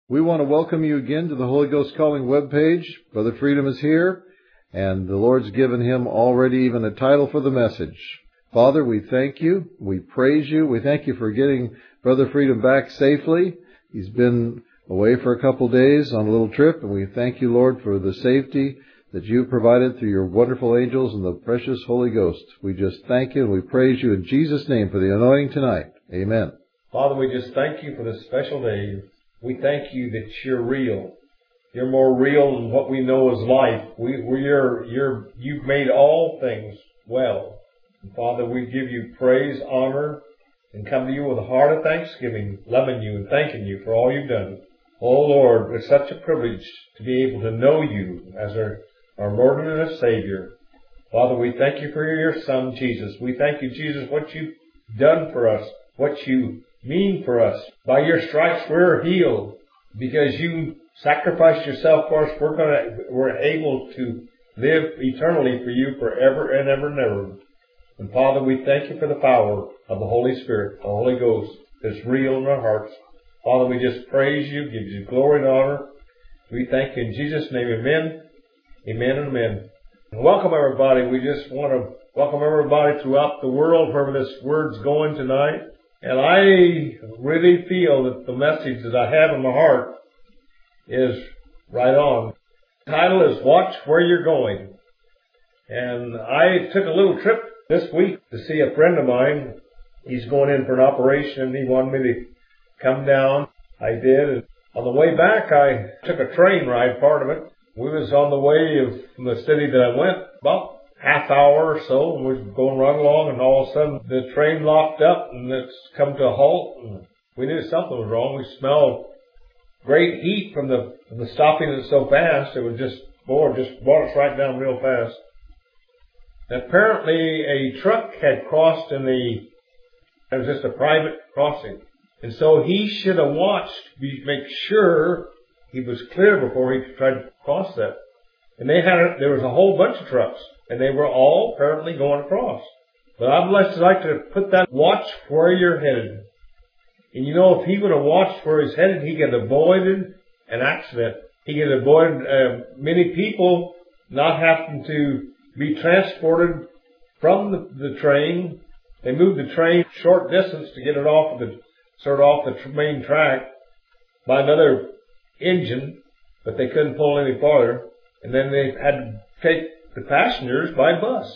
We want to welcome you again to the Holy Ghost Calling webpage. Brother Freedom is here, and the Lord's given him already even a title for the message. Father, we thank you. We praise you. We thank you for getting Brother Freedom back safely. He's been away for a couple days on a little trip, and we thank you, Lord, for the safety that you've provided through your wonderful angels and the precious Holy Ghost. We just thank you and we praise you in Jesus' name for the anointing tonight. Amen. Father, we just thank you for this special day. We thank you that you're real. You're more real than what we know as life. You've made all things well. And Father, we give you praise, honor, and come to you with a heart of thanksgiving, loving you and thanking you for all you've done. Oh Lord, it's such a privilege to be able to know you as our Lord and our Savior. Father, we thank you for your Son, Jesus. We thank you, Jesus, what you've done for us, what you mean for us. By your stripes we're healed. Because you sacrificed yourself for us, we're able to live eternally for you forever and ever and ever. And Father, we thank you for the power of the Holy Spirit, the Holy Ghost, that's real in our hearts. Father, we just praise you, give you glory and honor. We thank you in Jesus' name. Amen. Amen and amen. And welcome everybody. We just want to welcome everybody throughout the world wherever this word's going tonight. And I really feel that the message that I have in my heart is right on. The title is Watch Where You're Going. And I took a little trip this week to see a friend of mine. He's going in for an operation. He wanted me to come down. I did. And on the way back, I took a train ride, part of it. We was on the way from the city that I went, about half hour or so, and we was going right along, and all of a sudden the train locked up and it's come to a halt, and we knew something was wrong. We smelled great heat from the stopping it so fast. It was just brought us right down real fast. And apparently a truck had crossed it was just a private crossing. And so he should have watched, make sure he was clear before he tried to cross that. And there was a whole bunch of trucks, and they were all apparently going across. But I'd like to put that, watch where you're headed. And you know, if he would have watched where he's headed, he could have avoided an accident. He could have avoided many people not having to be transported from the train. They moved the train short distance to get it off the main track by another engine, but they couldn't pull any farther. And then they had to take the passengers by bus.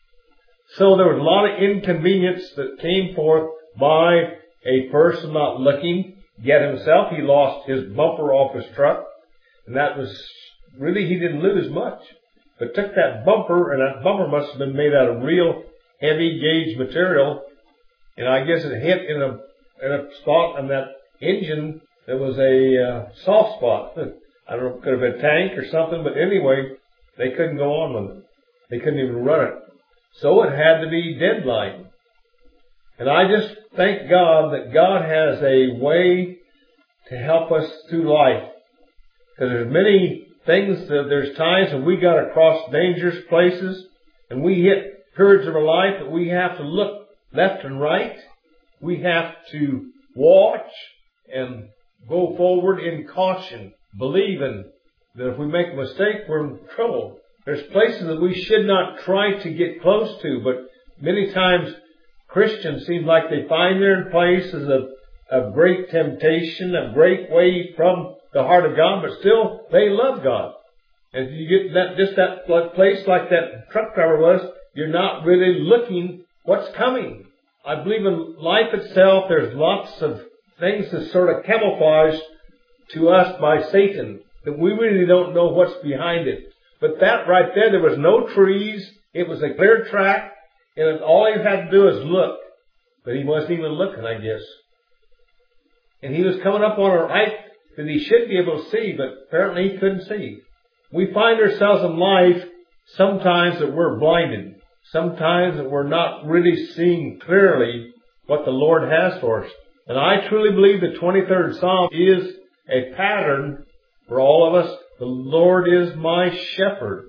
So there was a lot of inconvenience that came forth by a person not looking. Yet himself, he lost his bumper off his truck. And that was really, he didn't lose much. But took that bumper, and that bumper must have been made out of real heavy gauge material. And I guess it hit in a spot on that engine that was a soft spot. I don't know, it could have been a tank or something, but anyway, they couldn't go on with it. They couldn't even run it. So it had to be deadline. And I just thank God that God has a way to help us through life. Because there's many things there's times when we got to cross dangerous places, and we hit periods of our life that we have to look left and right. We have to watch and go forward in caution, believing that if we make a mistake, we're in trouble. There's places that we should not try to get close to, but many times Christians seem like they find their places of great temptation, a great way from the heart of God, but still they love God. And if you get that place like that truck driver was, you're not really looking what's coming. I believe in life itself, there's lots of things that sort of camouflage to us by Satan, that we really don't know what's behind it. But that right there was no trees. It was a clear track, and all he had to do is look. But he wasn't even looking, I guess. And he was coming up on a height that he should be able to see, but apparently he couldn't see. We find ourselves in life sometimes that we're blinded. Sometimes that we're not really seeing clearly what the Lord has for us. And I truly believe the 23rd Psalm is a pattern for all of us. The Lord is my shepherd.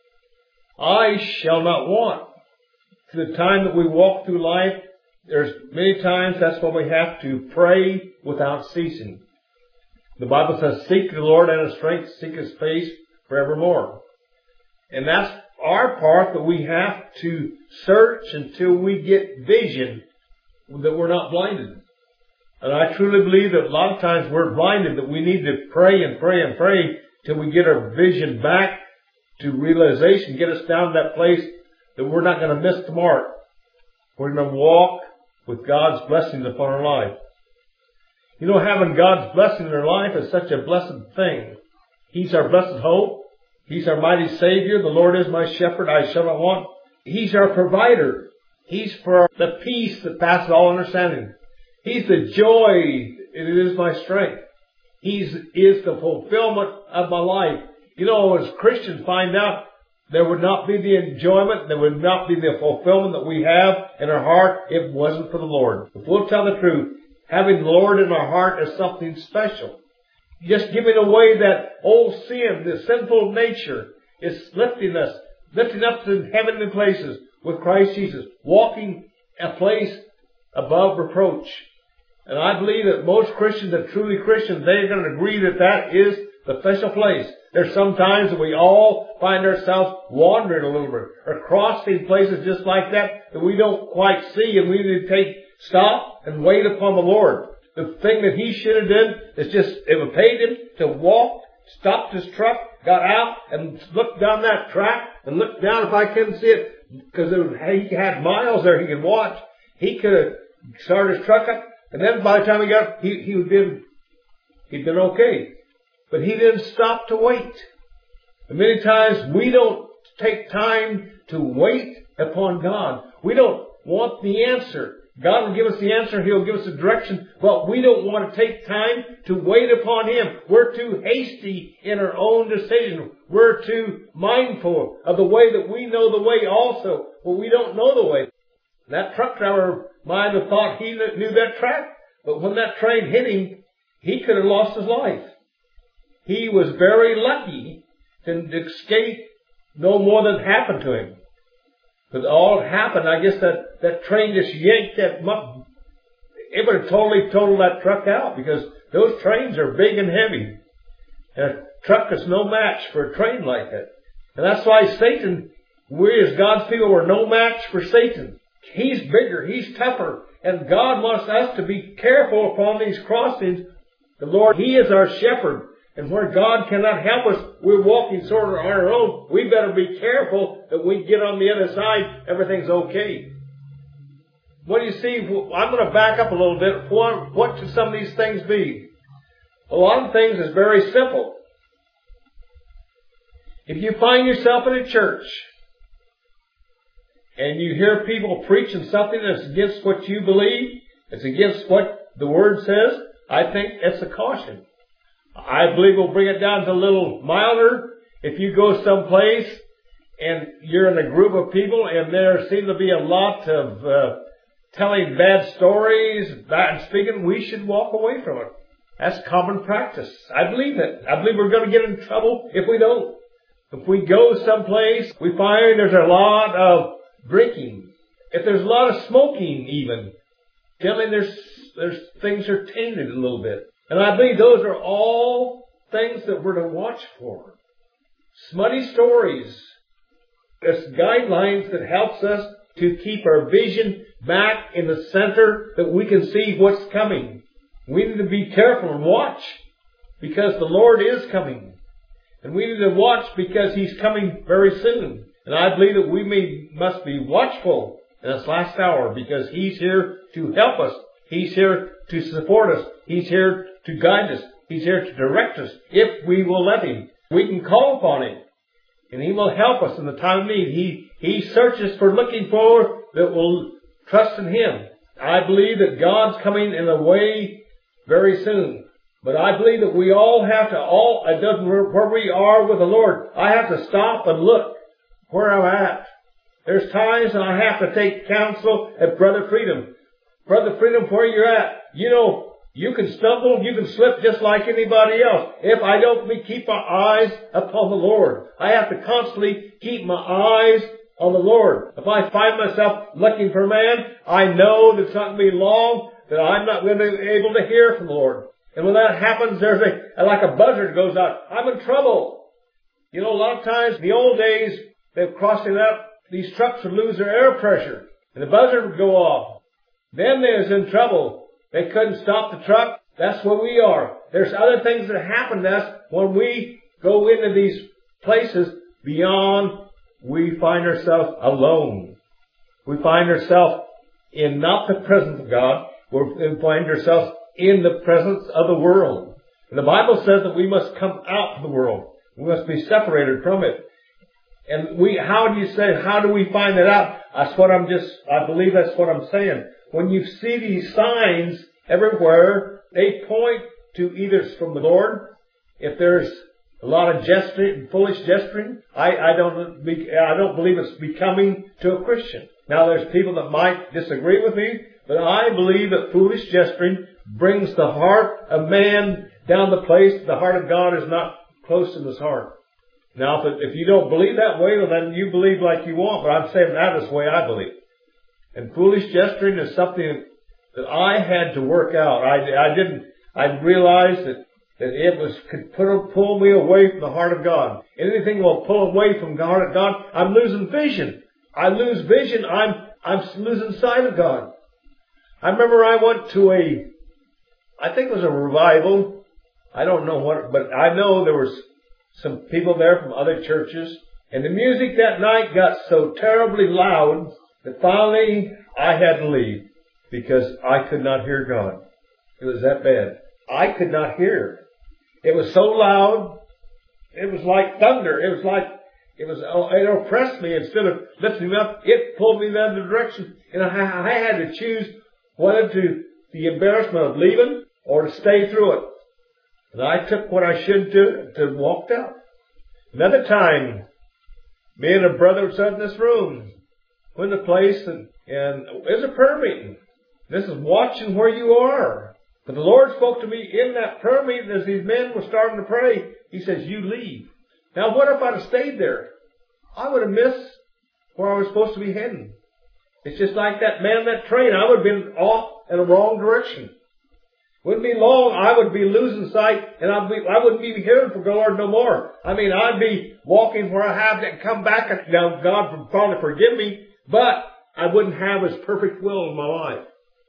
I shall not want. To the time that we walk through life, there's many times that's when we have to pray without ceasing. The Bible says, seek the Lord and His strength, seek His face forevermore. And that's our part, that we have to search until we get vision, that we're not blinded. And I truly believe that a lot of times we're blinded, that we need to pray and pray and pray till we get our vision back to realization, get us down to that place that we're not going to miss the mark. We're going to walk with God's blessings upon our life. You know, having God's blessing in our life is such a blessed thing. He's our blessed hope. He's our mighty Savior. The Lord is my shepherd, I shall not want. He's our provider. He's for the peace that passes all understanding. He's the joy. It is my strength. He is the fulfillment of my life. You know, as Christians find out, there would not be the enjoyment, there would not be the fulfillment that we have in our heart if it wasn't for the Lord. If we'll tell the truth, having the Lord in our heart is something special. Just giving away that old sin, the sinful nature, is lifting us up to heavenly places with Christ Jesus, walking a place above reproach. And I believe that most Christians, that truly Christians, they're going to agree that that is the special place. There's some times that we all find ourselves wandering a little bit, or crossing places just like that we don't quite see, and we need to stop and wait upon the Lord. The thing that he should have done is just, it would paid him to walk, stopped his truck, got out, and looked down that track, and looked down if I couldn't see it, because he had miles there he could watch. He could have started his truck up, and then by the time he got, he'd been okay. But he didn't stop to wait. And many times we don't take time to wait upon God. We don't want the answer. God will give us the answer. He'll give us the direction. But we don't want to take time to wait upon Him. We're too hasty in our own decision. We're too mindful of the way that we know the way also. But we don't know the way. That truck driver might have thought he knew that track. But when that train hit him, he could have lost his life. He was very lucky to escape no more than happened to him. But all that happened, I guess that train just yanked that muck. It would have totally totaled that truck out, because those trains are big and heavy. And a truck is no match for a train like that. And that's why Satan, we as God's people, were no match for Satan. He's bigger, he's tougher. And God wants us to be careful upon these crossings. The Lord, He is our shepherd. And where God cannot help us, we're walking sort of on our own. We better be careful that we get on the other side, everything's okay. What do you see? I'm going to back up a little bit. What should some of these things be? A lot of things is very simple. If you find yourself in a church and you hear people preaching something that's against what you believe, it's against what the Word says, I think it's a caution. I believe we'll bring it down to a little milder. If you go someplace and you're in a group of people and there seem to be a lot of telling bad stories, bad speaking, we should walk away from it. That's common practice. I believe it. I believe we're going to get in trouble if we don't. If we go someplace, we find there's a lot of drinking. If there's a lot of smoking even, generally there's things are tainted a little bit. And I believe those are all things that we're to watch for. Smutty stories. There's guidelines that helps us to keep our vision back in the center, that we can see what's coming. We need to be careful and watch, because the Lord is coming. And we need to watch because He's coming very soon. And I believe that we must be watchful in this last hour, because He's here to help us. He's here to support us. He's here to guide us. He's here to direct us if we will let Him. We can call upon Him, and He will help us in the time of need. He searches for looking for that will trust in Him. I believe that God's coming in a way very soon. But I believe that we all have to, it doesn't matter where we are with the Lord. I have to stop and look where I'm at. There's times when I have to take counsel at Brother Freedom. Brother Freedom, where you're at, you know, you can stumble, you can slip just like anybody else. If I don't keep my eyes upon the Lord, I have to constantly keep my eyes on the Lord. If I find myself looking for man, I know that it's not going to be long that I'm not going to be able to hear from the Lord. And when that happens, there's like a buzzer goes out. I'm in trouble. You know, a lot of times in the old days, they're crossing up, these trucks would lose their air pressure. And the buzzer would go off. Then they was in trouble. They couldn't stop the truck. That's where we are. There's other things that happen to us when we go into these places beyond. We find ourselves alone. We find ourselves in not the presence of God. We find ourselves in the presence of the world. And the Bible says that we must come out of the world. We must be separated from it. And how do we find that out? I believe that's what I'm saying. When you see these signs everywhere, they point to either from the Lord. If there's a lot of gesturing, foolish gesturing, I don't believe it's becoming to a Christian. Now there's people that might disagree with me, but I believe that foolish gesturing brings the heart of man down the place. The heart of God is not close to his heart. Now, if you don't believe that way, well, then you believe like you want, but I'm saying that is the way I believe. And foolish gesturing is something that I had to work out. I realized that it could pull me away from the heart of God. Anything will pull away from the heart of God, I'm losing vision. I lose vision, I'm losing sight of God. I remember I went to I think it was a revival. I don't know what, but I know there was some people there from other churches. And the music that night got so terribly loud that finally I had to leave because I could not hear God. It was that bad. I could not hear. It was so loud. It was like thunder. It oppressed me. Instead of lifting me up, it pulled me in that direction. And I had to choose whether to the embarrassment of leaving or to stay through it. And I took what I should do and walked out. Another time, me and a brother sat in this room, went to the place, and it was a prayer meeting. This is watching where you are. But the Lord spoke to me in that prayer meeting as these men were starting to pray. He says, you leave. Now what if I'd have stayed there? I would have missed where I was supposed to be heading. It's just like that man in that train. I would have been off in the wrong direction. Wouldn't be long, I would be losing sight, and I wouldn't be hearing from the Lord no more. I mean, I'd be walking where I have to come back, and now God would probably forgive me, but I wouldn't have His perfect will in my life.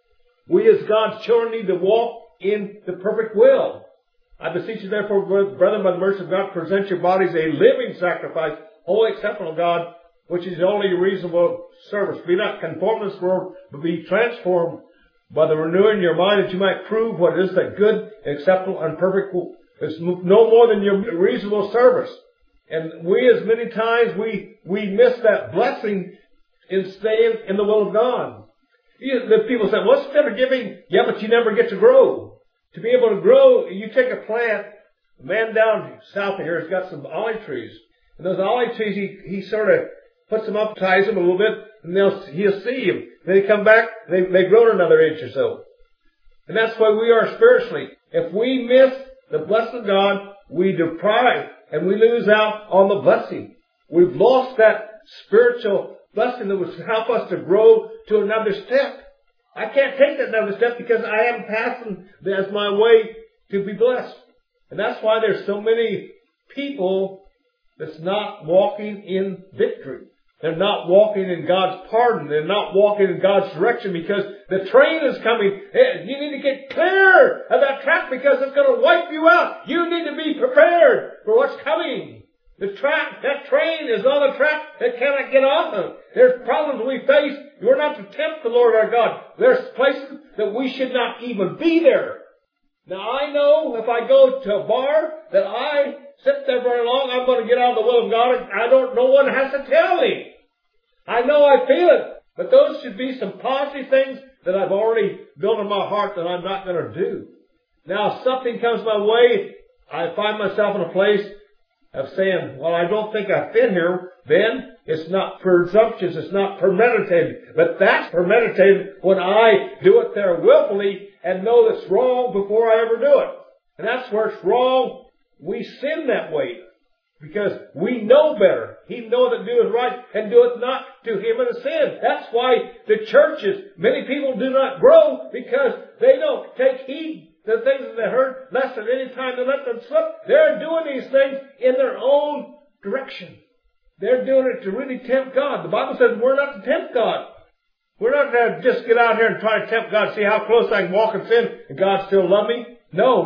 We as God's children need to walk in the perfect will. I beseech you therefore, brethren, by the mercy of God, present your bodies a living sacrifice, holy, acceptable to God, which is the only reasonable service. Be not conformed to this world, but be transformed by the renewing your mind, that you might prove what is that good, acceptable, and perfect will. It's no more than your reasonable service. And we, as many times, we miss that blessing in staying in the will of God. The people say, what's the matter giving? Yeah, but you never get to grow. To be able to grow, you take a plant. A man down south of here has got some olive trees. And those olive trees, he sort of puts them up, ties them a little bit, and he'll see them. Then they come back, they grow another inch or so. And that's why we are spiritually. If we miss the blessing of God, we deprive and we lose out on the blessing. We've lost that spiritual blessing that would help us to grow to another step. I can't take that another step because I am passing as my way to be blessed. And that's why there's so many people that's not walking in victory. They're not walking in God's pardon. They're not walking in God's direction because the train is coming. Hey, you need to get clear of that track because it's going to wipe you out. You need to be prepared for what's coming. That train is on a track that cannot get off of. There's problems we face. We're not to tempt the Lord our God. There's places that we should not even be there. Now I know if I go to a bar that I sit there very long, I'm going to get out of the will of God. No one has to tell me. I know I feel it. But those should be some positive things that I've already built in my heart that I'm not going to do. Now if something comes my way, I find myself in a place of saying, well, I don't think I fit here, then it's not presumptuous, it's not premeditated. But that's premeditated when I do it there willfully and know it's wrong before I ever do it. And that's where it's wrong. We sin that way because we know better. He knoweth that doeth right and doeth not to him in a sin. That's why the churches, many people do not grow because they don't take heed the things that they heard, lest at any time they let them slip. They're doing these things in their own direction. They're doing it to really tempt God. The Bible says we're not to tempt God. We're not to just get out here and try to tempt God, see how close I can walk in sin and God still love me. No.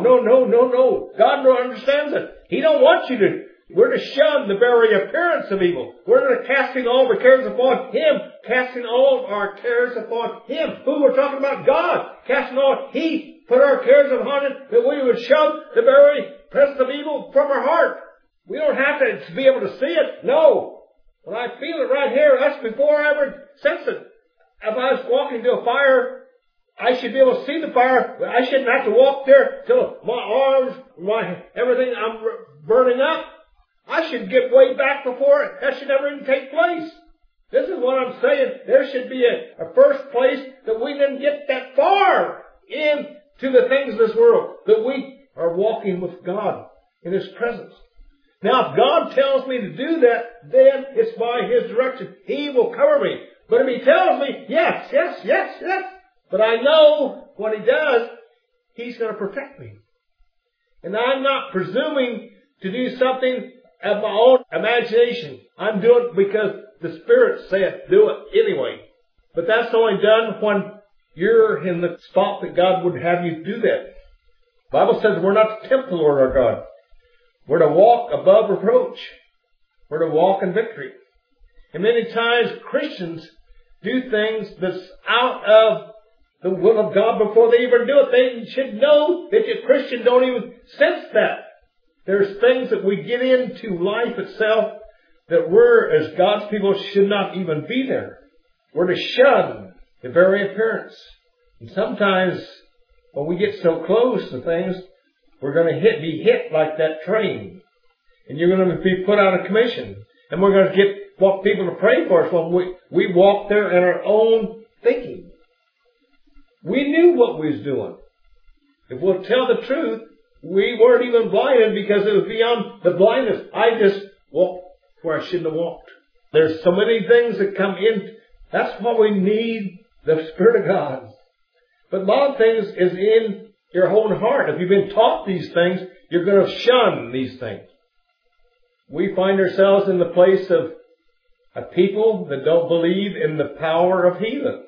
God understands it. He don't want you to. We're to shun the very appearance of evil. We're to casting all the cares upon Him. Casting all our cares upon Him. Who we're talking about? God. Casting all. He put our cares upon Him that we would shun the very presence of evil from our heart. We don't have to be able to see it. No. When I feel it right here, that's before I ever sense it. If I was walking to a fire, I should be able to see the fire. But I shouldn't have to walk there till my arms, everything, I'm burning up. I should get way back before it. That should never even take place. This is what I'm saying. There should be a first place that we didn't get that far into the things of this world. That we are walking with God in His presence. Now, if God tells me to do that, then it's by His direction. He will cover me. But if He tells me, yes, but I know what He does, He's going to protect me. And I'm not presuming to do something of my own imagination. I'm doing it because the Spirit saith do it anyway. But that's only done when you're in the spot that God would have you do that. The Bible says we're not to tempt the Lord our God. We're to walk above reproach. We're to walk in victory. And many times Christians do things that's out of the will of God before they even do it. They should know that a Christian don't even sense that. There's things that we get into life itself that we're, as God's people, should not even be there. We're to shun the very appearance. And sometimes when we get so close to things, we're going to be hit like that train. And you're going to be put out of commission. And we're going to want people to pray for us when we walk there in our own thinking. We knew what we was doing. If we'll tell the truth, we weren't even blinded because it was beyond the blindness. I just walked where I shouldn't have walked. There's so many things that come in. That's why we need the Spirit of God. But a lot of things is in your own heart. If you've been taught these things, you're going to shun these things. We find ourselves in the place of a people that don't believe in the power of healing.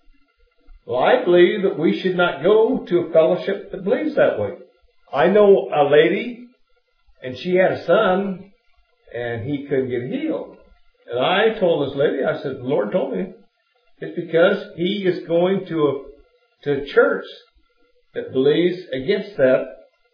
Well, I believe that we should not go to a fellowship that believes that way. I know a lady, and she had a son, and he couldn't get healed. And I told this lady, I said, the Lord told me, it's because he is going to a church that believes against that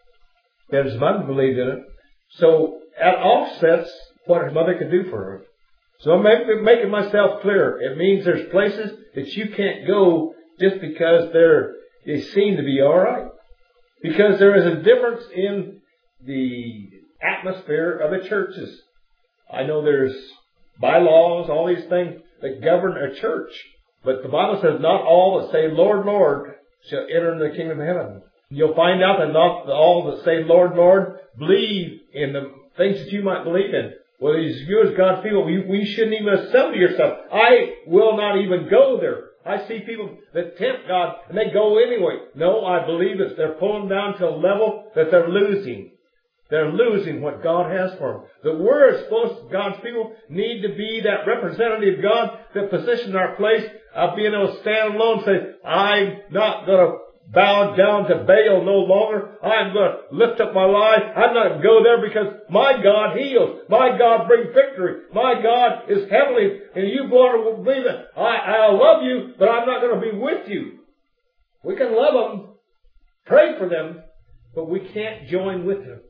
his mother believed in it. So that offsets what his mother could do for her. So I'm making myself clear. It means there's places that you can't go just because they seem to be all right. Because there is a difference in the atmosphere of the churches. I know there's bylaws, all these things that govern a church. But the Bible says not all that say, Lord, Lord, shall enter into the kingdom of heaven. You'll find out that not all that say, Lord, Lord, believe in the things that you might believe in. Well, as you as God's people, we shouldn't even assemble yourself. I will not even go there. I see people that tempt God and they go anyway. No, I believe that they're pulling down to a level that they're losing. They're losing what God has for them. That we're supposed, God's people, need to be that representative of God that positions our place of being able to stand alone and say, I'm not going to bow down to Baal no longer. I'm going to lift up my life. I'm not going to go there because my God heals. My God brings victory. My God is heavenly. And you want to believe it. I love you, but I'm not going to be with you. We can love them, pray for them, but we can't join with them.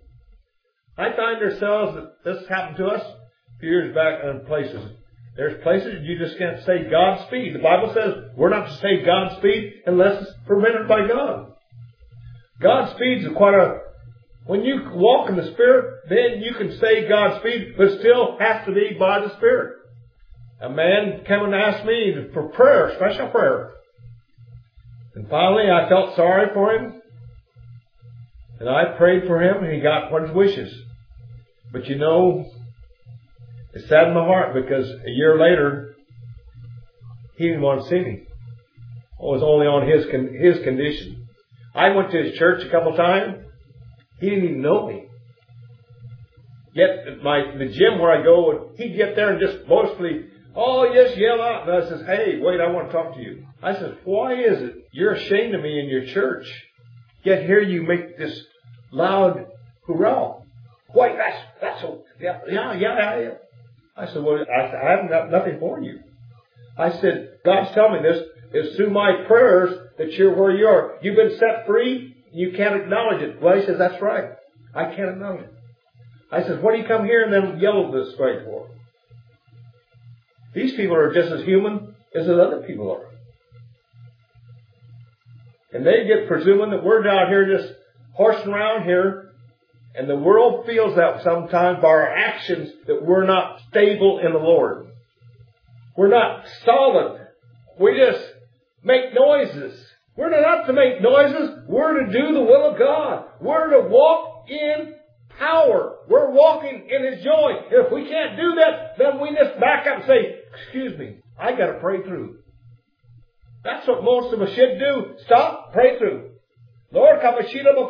I find ourselves that this happened to us a few years back in places. There's places you just can't say Godspeed. The Bible says we're not to say Godspeed unless it's permitted by God. Godspeed is when you walk in the Spirit, then you can say Godspeed, but it still has to be by the Spirit. A man came and asked me for prayer, special prayer. And finally I felt sorry for him. And I prayed for him and he got what his wishes. But you know, it saddened my heart because a year later, he didn't want to see me. It was only on his condition. I went to his church a couple times. He didn't even know me. Yet the gym where I go, he'd get there and just boastfully, oh yes, yell out. And I says, hey, wait, I want to talk to you. I said, why is it you're ashamed of me in your church? Yet here you make this loud hoorah. Why, that's so, yeah. I said, well, I haven't got nothing for you. I said, God's telling me this is through my prayers that you're where you are. You've been set free. You can't acknowledge it. Well, he says, that's right. I can't acknowledge it. I said, what do you come here and then yell this way for? These people are just as human as the other people are. And they get presuming that we're down here just horsing around here. And the world feels that sometimes by our actions that we're not stable in the Lord. We're not solid. We just make noises. We're not to make noises. We're to do the will of God. We're to walk in power. We're walking in His joy. If we can't do that, then we just back up and say, excuse me, I got to pray through. That's what most of us should do. Stop, pray through. Lord, I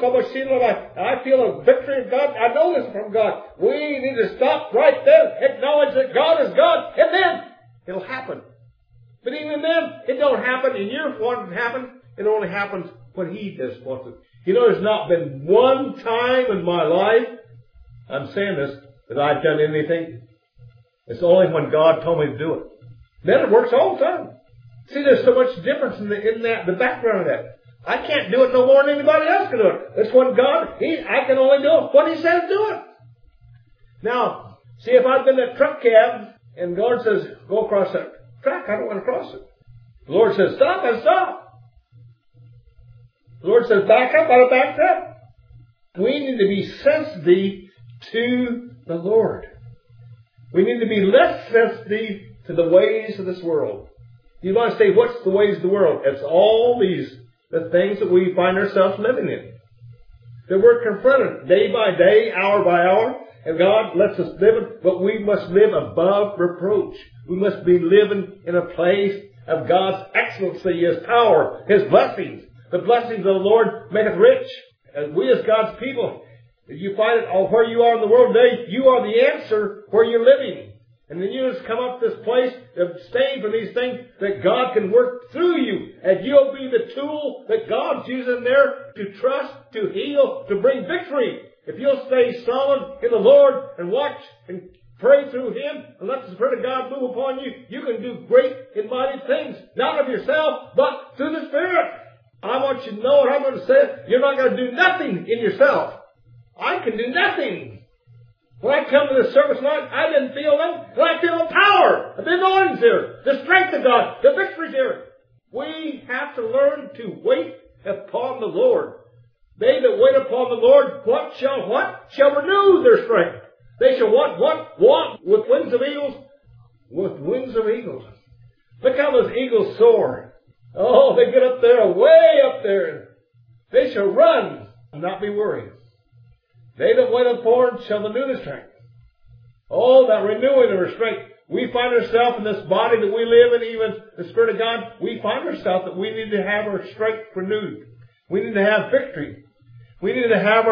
feel a victory of God. I know this from God. We need to stop right there, acknowledge that God is God, and then it'll happen. But even then, it don't happen in your want it to happen. It only happens when He just wants it. You know, there's not been one time in my life, I'm saying this, that I've done anything. It's only when God told me to do it. Then it works all the time. See, there's so much difference in the background of that. I can't do it no more than anybody else can do it. It's when God, I can only do it when He says do it. Now, see, if I've been in a truck cab and God says, go across that track, I don't want to cross it. The Lord says, stop, I stop. The Lord says, back up, I backed up. We need to be sensitive to the Lord. We need to be less sensitive to the ways of this world. You want to say, what's the ways of the world? It's all the things that we find ourselves living in. That we're confronted day by day, hour by hour, and God lets us live it, but we must live above reproach. We must be living in a place of God's excellency, His power, His blessings. The blessings of the Lord maketh rich. And we as God's people, if you find it all where you are in the world today, you are the answer where you're living. And then you just come up to this place of staying from these things that God can work through you. And you'll be the tool that God's using there to trust, to heal, to bring victory. If you'll stay solid in the Lord and watch and pray through Him and let the Spirit of God move upon you, you can do great and mighty things. Not of yourself, but through the Spirit. I want you to know what I'm going to say. You're not going to do nothing in yourself. I can do nothing. When I come to the service line, I didn't feel them, and I feel the power. The anointing's here. The strength of God. The victory's here. We have to learn to wait upon the Lord. They that wait upon the Lord, what? Shall renew their strength. They shall what? Walk with wings of eagles. With wings of eagles. Look how those eagles soar. Oh, they get up there, way up there. They shall run and not be weary. They that wait upon shall renew their strength. Oh, that renewing of our strength. We find ourselves in this body that we live in, even the Spirit of God, we find ourselves that we need to have our strength renewed. We need to have victory. We need to have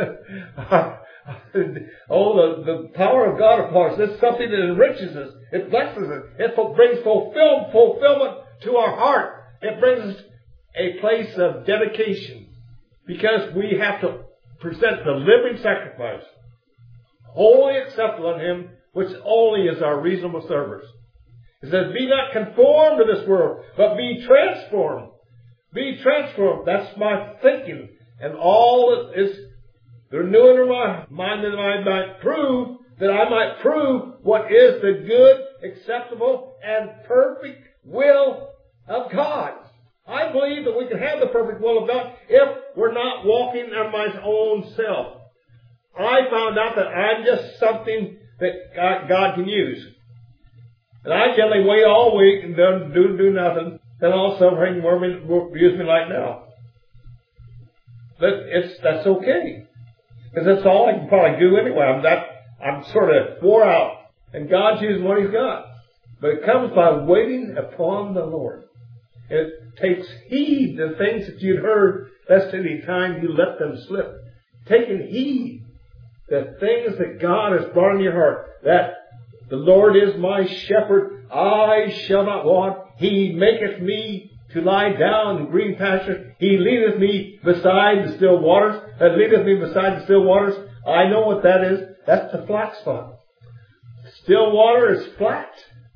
the power of God upon us. It's something that enriches us. It blesses us. It brings fulfillment to our heart. It brings us a place of dedication. Because we have to present the living sacrifice, wholly acceptable unto Him, which only is our reasonable service. It says, be not conformed to this world, but be transformed. Be transformed. That's my thinking. And all is the renewing of my mind that I might prove what is the good, acceptable, and perfect will of God. I believe that we can have the perfect will of God if we're not walking on my own self. I found out that I'm just something that God can use. And I generally wait all week and do nothing. Then all of a sudden use me like now. But that's okay. Because that's all I can probably do anyway. I'm sort of wore out. And God's using what He's got. But it comes by waiting upon the Lord. It takes heed to things that you'd heard lest any time you let them slip. Taking heed the things that God has brought in your heart, that the Lord is my shepherd, I shall not want. He maketh me to lie down in green pastures. He leadeth me beside the still waters. That leadeth me beside the still waters. I know what that is. That's the flat spot. Still water is flat.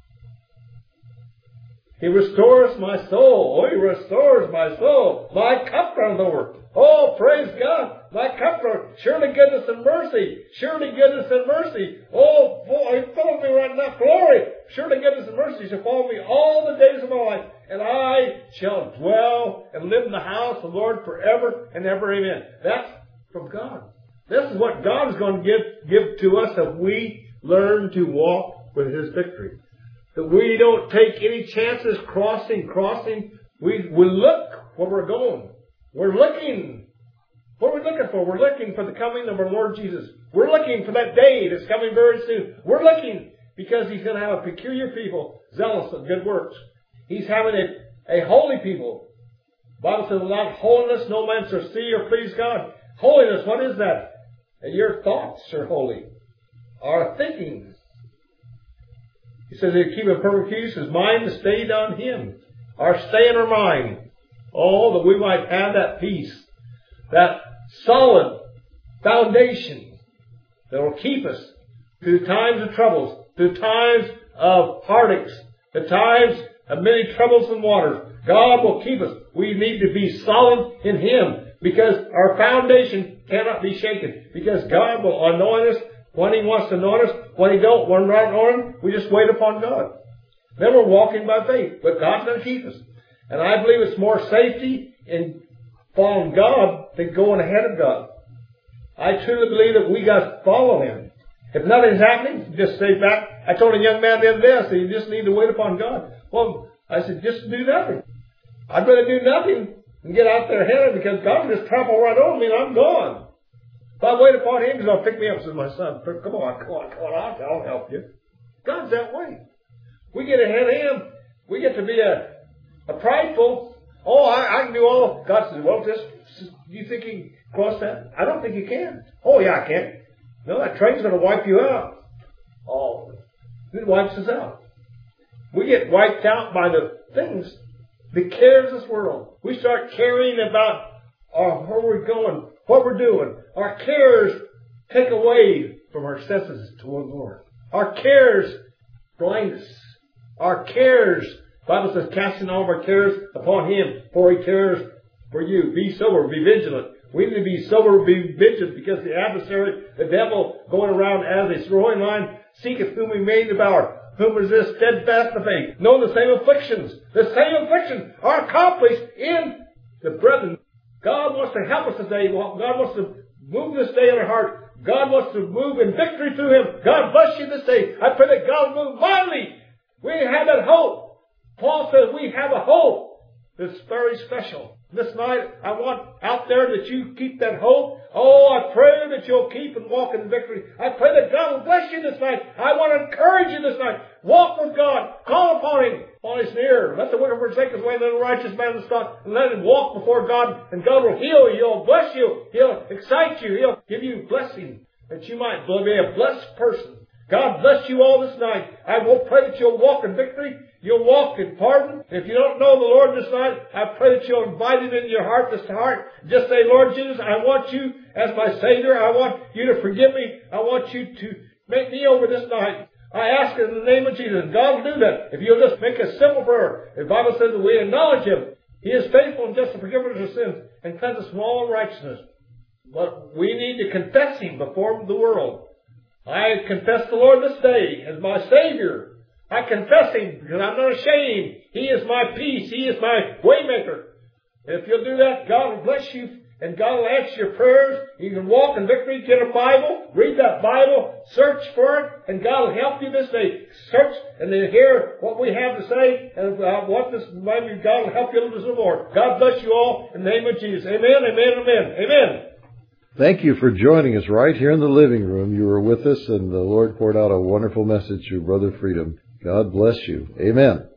He restores my soul. Oh, He restores my soul. My cup runneth over. Oh, praise God. My cup runneth. Surely goodness and mercy. Surely goodness and mercy. Oh, boy, He followed me right now. Glory. Surely goodness and mercy shall follow me all the days of my life. And I shall dwell and live in the house of the Lord forever and ever. Amen. That's from God. This is what God is going to give to us if we learn to walk with His victory. That we don't take any chances crossing. We look where we're going. We're looking. What are we looking for? We're looking for the coming of our Lord Jesus. We're looking for that day that's coming very soon. We're looking because He's going to have a peculiar people zealous of good works. He's having a holy people. The Bible says, without holiness no man shall see or please God. Holiness, what is that? Your thoughts are holy. Our thinking. He says He'll keep in perfect peace His mind is stayed on Him. Our stay in our mind. Oh, that we might have that peace. That solid foundation that will keep us through times of troubles, through times of heartaches, the times of many troubles and waters. God will keep us. We need to be solid in Him because our foundation cannot be shaken. Because God will anoint us when He wants to anoint us. When He don't, when we're not anointed, we just wait upon God. Then we're walking by faith. But God's going to keep us. And I believe it's more safety in following God than going ahead of God. I truly believe that we got to follow Him. If nothing's happening, just stay back. I told a young man the other day, I said, you just need to wait upon God. Well, I said, just do nothing. I'd rather do nothing than get out there ahead of Him because God will just trample right over me and I'm gone. If I wait upon Him, He's going to pick me up and say, my son, come on, I'll help you. God's that way. We get ahead of Him. We get to be a prideful. Oh, I can do all. God says, well, you think you can cross that? I don't think you can. Oh, yeah, I can. No, that train's going to wipe you out. Oh, it wipes us out. We get wiped out by the things, the cares of this world. We start caring about where we're going, what we're doing. Our cares take away from our senses toward the Lord. Our cares blind us. Our cares, the Bible says, casting all of our cares upon Him, for He cares for you. Be sober, be vigilant. We need to be sober, be vigilant, because the adversary, the devil, going around as a roaring lion, seeketh whom he may devour. Whom resist steadfast in the faith. Know the same afflictions. The same afflictions are accomplished in the brethren. God wants to help us today. God wants to move this day in our heart. God wants to move in victory through Him. God bless you this day. I pray that God will move mightily. We have that hope. Paul says we have a hope that's very special. This night, I want out there that you keep that hope. Oh, I pray that you'll keep and walk in victory. I pray that God will bless you this night. I want to encourage you this night. Walk with God. Call upon Him while He's near. Let the wicked forsake his way, and let the righteous man stop, and let him walk before God, and God will heal you. He'll bless you. He'll excite you. He'll give you blessing that you might be a blessed person. God bless you all this night. I will pray that you'll walk in victory. You'll walk in pardon. If you don't know the Lord this night, I pray that you'll invite Him into your heart this heart. Just say, Lord Jesus, I want You as my Savior. I want You to forgive me. I want You to make me over this night. I ask in the name of Jesus. God will do that. If you'll just make a simple prayer. The Bible says that we acknowledge Him. He is faithful and just to forgive us our sins and cleanse us from all unrighteousness. But we need to confess Him before the world. I confess the Lord this day as my Savior. I confess Him because I'm not ashamed. He is my peace. He is my waymaker. If you'll do that, God will bless you and God will answer your prayers. You can walk in victory. Get a Bible. Read that Bible. Search for it. And God will help you this day. Search and then hear what we have to say. And what this, maybe God will help you a little bit more. God bless you all in the name of Jesus. Amen, amen, amen. Amen. Thank you for joining us right here in the living room. You were with us, and the Lord poured out a wonderful message through Brother Freedom. God bless you. Amen.